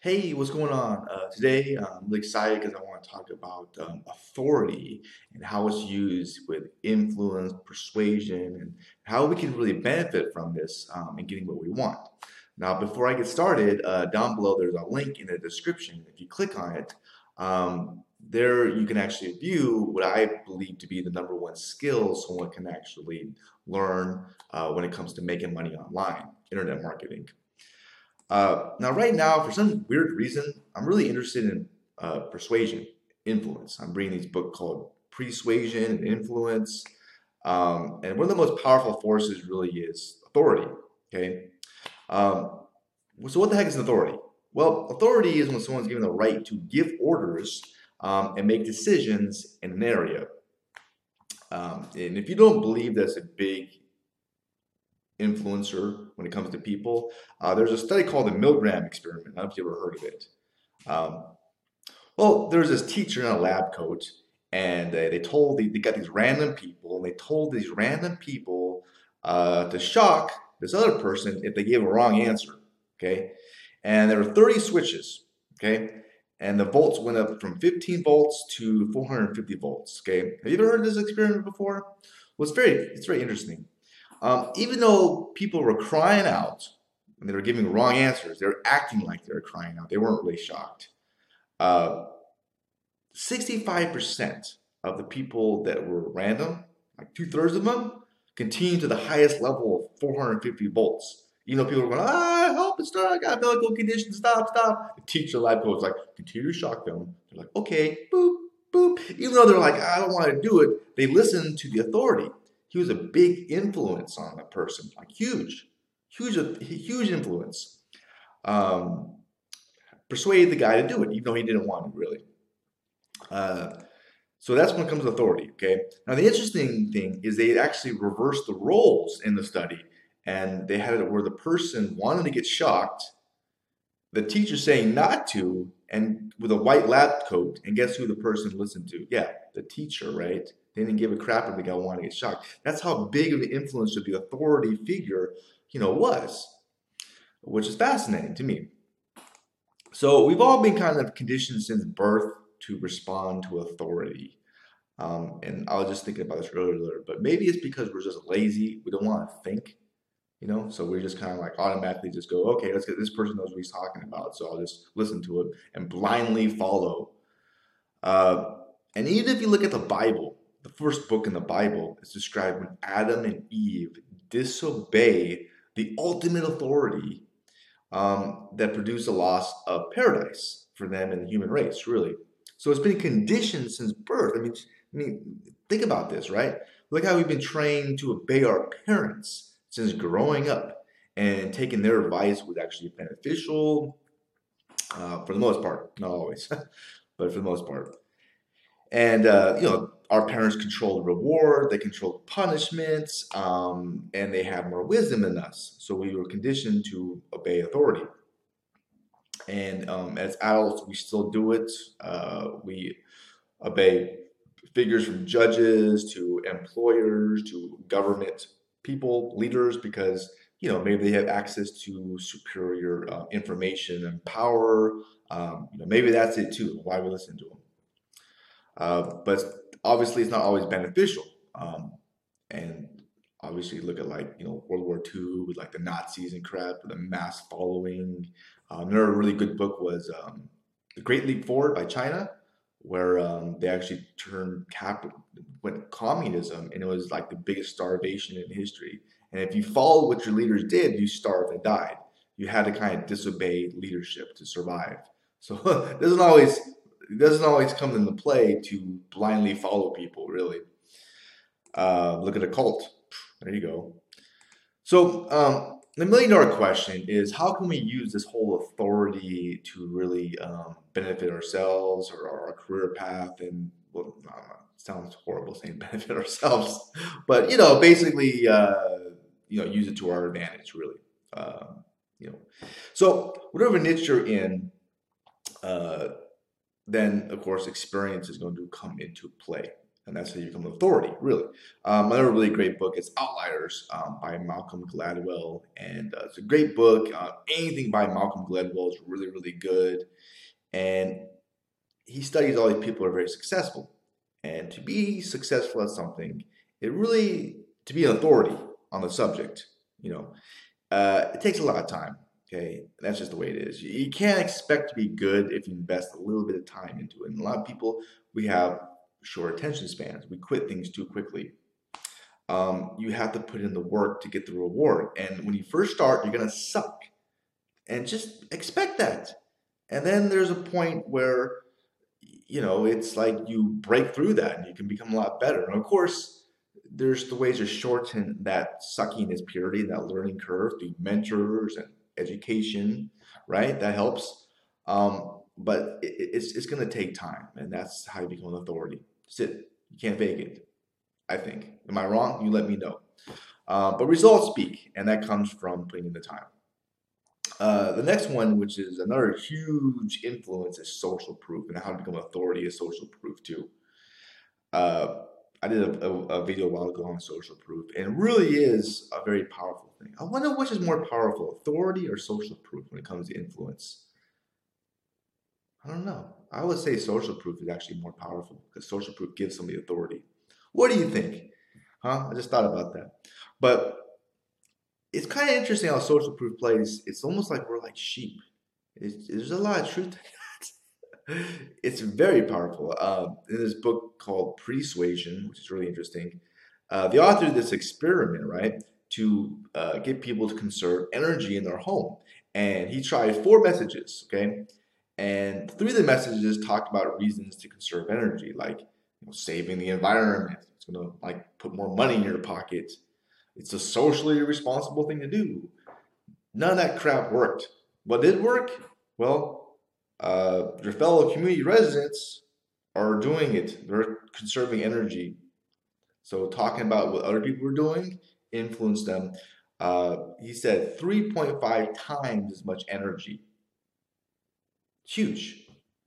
Hey, what's going on? Today, I'm really excited because I want to talk about authority and how it's used with influence, persuasion, and how we can really benefit from this in getting what we want. Now, before I get started, down below there's a link in the description. If you click on it, there you can actually view what I believe to be the number one skill someone can actually learn when it comes to making money online, internet marketing. Now, right now, for some weird reason, I'm really interested in persuasion, influence. I'm reading this book called Persuasion and Influence. And one of the most powerful forces really is authority. Okay. Um, so, what the heck is authority? Well, authority is when someone's given the right to give orders and make decisions in an area. And if you don't believe that's a big influencer when it comes to people. There's a study called the Milgram experiment. I don't know if you've ever heard of it. Um, well, there's this teacher in a lab coat, and they got these random people, and they told these random people to shock this other person if they gave a wrong answer. Okay, and there were 30 switches. Okay, and the volts went up from 15 volts to 450 volts. Okay, have you ever heard of this experiment before? Well, it's very interesting. Even though people were crying out and they were giving wrong answers, they were acting like they were crying out. They weren't really shocked. Uh, 65% of the people that were random, like two-thirds of them, continued to the highest level of 450 volts. Even though people were going, help, it's not, I got medical condition, stop. The teacher, the lab coach was like, continue to shock them. They're like, okay, boop, boop. Even though they're like, I don't want to do it, they listened to the authority. He was a big influence on that person, like huge influence. Um, Persuaded the guy to do it, even though he didn't want to really. Uh, so that's when it comes to authority. Okay. Now the interesting thing is they actually reversed the roles in the study, and they had it where the person wanted to get shocked, the teacher saying not to, and with a white lab coat, and guess who the person listened to? Yeah, the teacher, right? They didn't give a crap if the guy wanted to get shocked. That's how big of an influence the authority figure, was, which is fascinating to me. So we've all been kind of conditioned since birth to respond to authority. And I was just thinking about this earlier, but maybe it's because we're just lazy. We don't want to think, so we just kind of like automatically just go, okay, let's get this person knows what he's talking about. So I'll just listen to it and blindly follow. Uh, and even if you look at the Bible, the first book in the Bible is described when Adam and Eve disobey the ultimate authority that produced a loss of paradise for them and the human race, really. So it's been conditioned since birth. I mean, think about this, right? Look how we've been trained to obey our parents since growing up, and taking their advice was actually beneficial for the most part, not always, but for the most part. And our parents control the reward, they control the punishments, and they have more wisdom than us. So we were conditioned to obey authority. And as adults, we still do it. We obey figures from judges to employers to government people, leaders, because maybe they have access to superior information and power. Maybe that's it too. Why we listen to them? But obviously, it's not always beneficial. And obviously, look at like World War II with like the Nazis and crap, the mass following. Another really good book was The Great Leap Forward by China, where they actually went communism, and it was like the biggest starvation in history. And if you followed what your leaders did, you starved and died. You had to kind of disobey leadership to survive. So it doesn't always come into play to blindly follow people, really. Look at a cult. There you go. So, the million-dollar question is how can we use this whole authority to really benefit ourselves or our career path? And, well, sounds horrible saying benefit ourselves, but, basically, use it to our advantage, really. Um, you know, so whatever niche you're in, uh, then of course experience is going to come into play. And that's how you become an authority, really. Another really great book is Outliers by Malcolm Gladwell. And it's a great book. Anything by Malcolm Gladwell is really, really good. And he studies all these people who are very successful. And to be successful at something, to be an authority on the subject, it takes a lot of time. Okay, that's just the way it is. You can't expect to be good if you invest a little bit of time into it. And a lot of people, we have short attention spans. We quit things too quickly. You have to put in the work to get the reward. And when you first start, you're gonna suck, and just expect that. And then there's a point where it's like you break through that and you can become a lot better. And of course, there's the ways to shorten that suckiness period, that learning curve through mentors and education, right? That helps. But it's going to take time, and that's how you become an authority. Sit. You can't fake it, I think. Am I wrong? You let me know. But results speak, and that comes from putting in the time. The next one, which is another huge influence, is social proof, and how to become an authority is social proof too. I did a video a while ago on social proof, and it really is a very powerful thing. I wonder which is more powerful, authority or social proof when it comes to influence. I don't know. I would say social proof is actually more powerful because social proof gives somebody authority. What do you think? Huh? I just thought about that. But it's kind of interesting how social proof plays. It's almost like we're like sheep. There's a lot of truth to that. It's very powerful. In this book called Persuasion, which is really interesting, the author did this experiment, right, to get people to conserve energy in their home. And he tried 4 messages, okay? And 3 of the messages talked about reasons to conserve energy, like saving the environment. It's going to like put more money in your pocket. It's a socially responsible thing to do. None of that crap worked. What did work? Well, your fellow community residents are doing it. They're conserving energy. So talking about what other people were doing influenced them. He said 3.5 times as much energy. Huge.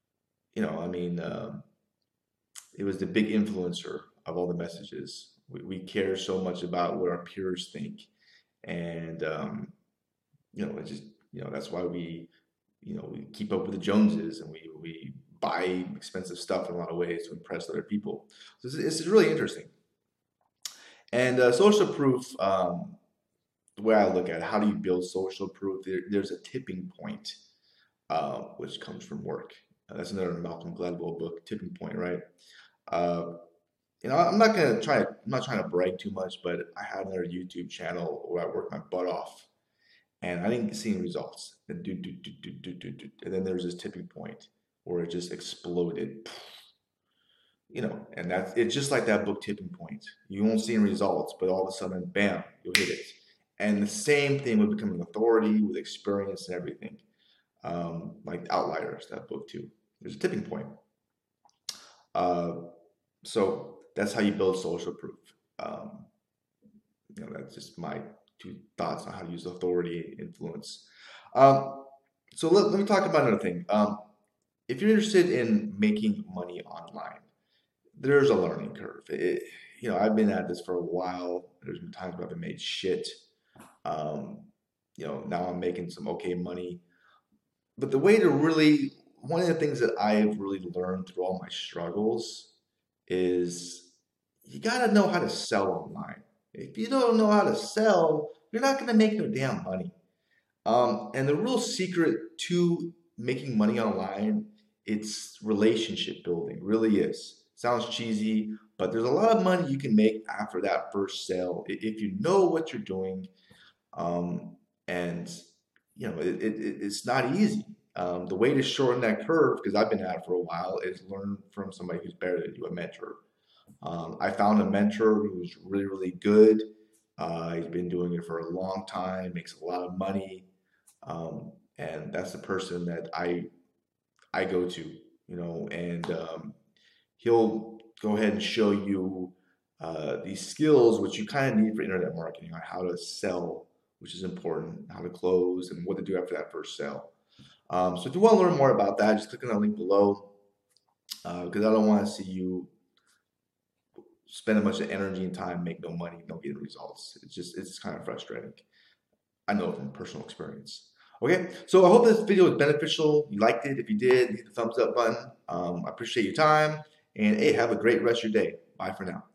It was the big influencer of all the messages. We care so much about what our peers think, and it just that's why we keep up with the Joneses, and we buy expensive stuff in a lot of ways to impress other people. So it's really interesting. And social proof, the way I look at it, how do you build social proof? There's a tipping point, which comes from work. That's another Malcolm Gladwell book, Tipping Point, right? I'm not trying to brag too much, but I had another YouTube channel where I worked my butt off, and I didn't see any results. And then there's this tipping point where it just exploded. And it's just like that book, Tipping Point. You won't see any results, but all of a sudden, bam, you'll hit it. And the same thing with becoming authority, with experience and everything. Like Outliers, that book too. There's a tipping point. So that's how you build social proof. That's just my 2 thoughts on how to use authority, influence. So let me talk about another thing. If you're interested in making money online, there's a learning curve. I've been at this for a while. There's been times where I've made shit. Now I'm making some okay money. But one of the things that I've really learned through all my struggles is you got to know how to sell online. If you don't know how to sell, you're not going to make no damn money. And the real secret to making money online, it's relationship building, really is. Sounds cheesy, but there's a lot of money you can make after that first sale if you know what you're doing. And it's not easy. The way to shorten that curve, because I've been at it for a while, is learn from somebody who's better than you, a mentor. I found a mentor who's really, really good. He's been doing it for a long time, makes a lot of money, and that's the person that I go to, and he'll go ahead and show you these skills which you kind of need for internet marketing, on how to sell, which is important, how to close, and what to do after that first sale. So if you want to learn more about that, just click on the link below, because I don't want to see you spend a bunch of energy and time, make no money, don't get results. It's kind of frustrating. I know from personal experience. Okay, so I hope this video was beneficial. You liked it. If you did, hit the thumbs up button. I appreciate your time. And hey, have a great rest of your day. Bye for now.